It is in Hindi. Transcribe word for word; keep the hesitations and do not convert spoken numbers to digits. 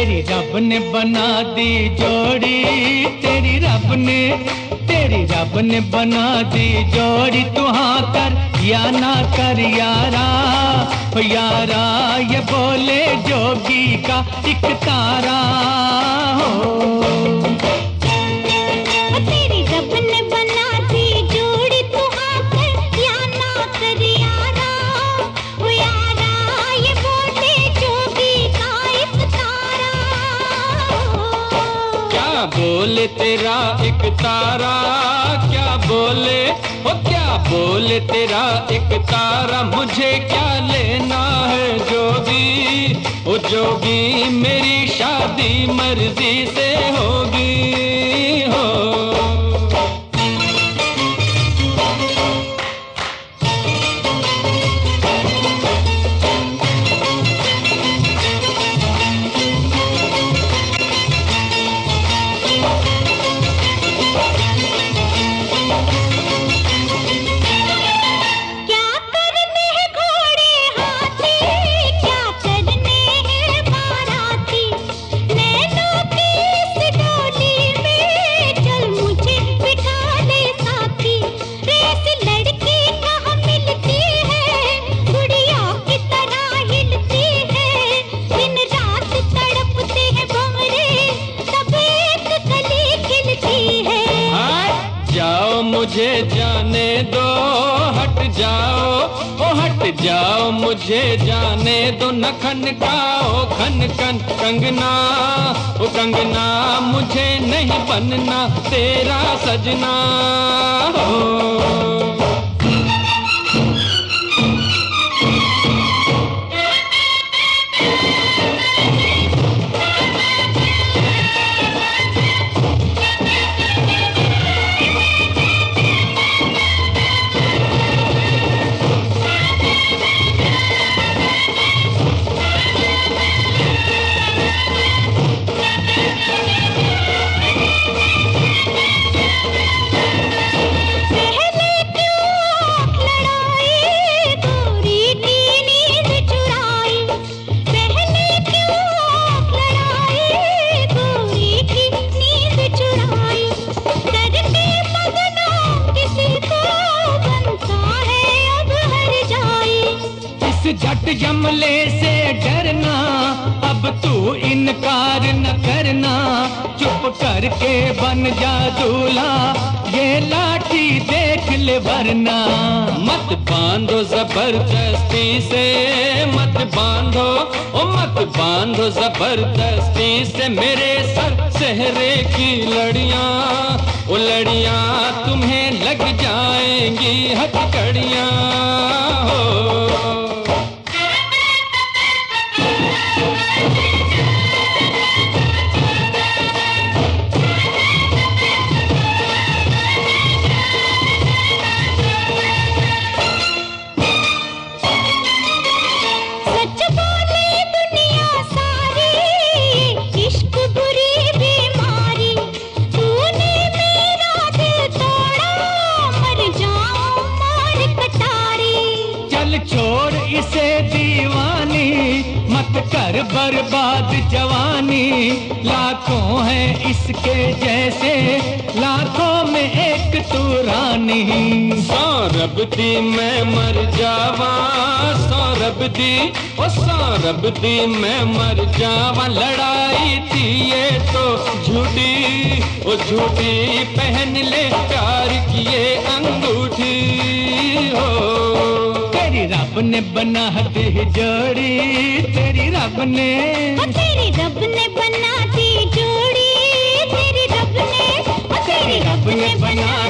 तेरी रब ने बना दी जोड़ी, तेरी रब ने तेरी रब ने बना दी जोड़ी। तू हाँ कर या ना कर यारा, ओ यारा ये बोले जोगी का एक तारा हो। तेरी रब ने बना दी जोड़ी, तू हाँ कर या ना कर यारा, ओ यारा ये बोले जोगी का एक तारा हो। क्या बोले तेरा एक तारा, क्या बोले ओ क्या बोले तेरा एक तारा, मुझे क्या लेना है जोगी, ओ जोगी मेरी शादी मर्जी से होगी हो। मुझे जाने दो, हट जाओ ओ हट जाओ, मुझे जाने दो न खनकाओ खन खन कंगना, ओ कंगना मुझे नहीं बनना तेरा सजना हो। झट जमले से डरना, अब तू इनकार न करना, चुप करके बन जा दूल्हा, ये लाठी देख ले वरना। मत बांधो जबरदस्ती से, मत बांधो ओ मत बांधो जबरदस्ती से मेरे सर सेहरे की लड़ियां, ओ लड़ियां तुम्हें लग जाएंगी हथकड़ियां हो। छोड़ इसे दीवानी, मत कर बर्बाद जवानी, लाखों हैं इसके जैसे, लाखों में एक तू रानी। सौरभ दी मैं मर जावा, सौरभ दी ओ सौरभ दी मैं मर जावा, लड़ाई थी ये तो झूठी, ओ झूठी पहन ले प्यार की ये अंगूठी हो। तेरी रब ने बना दी जोड़ी, तेरी रब ने तेरी रब ने बना दी जोड़ी, तेरी रब ने तेरी रब ने बना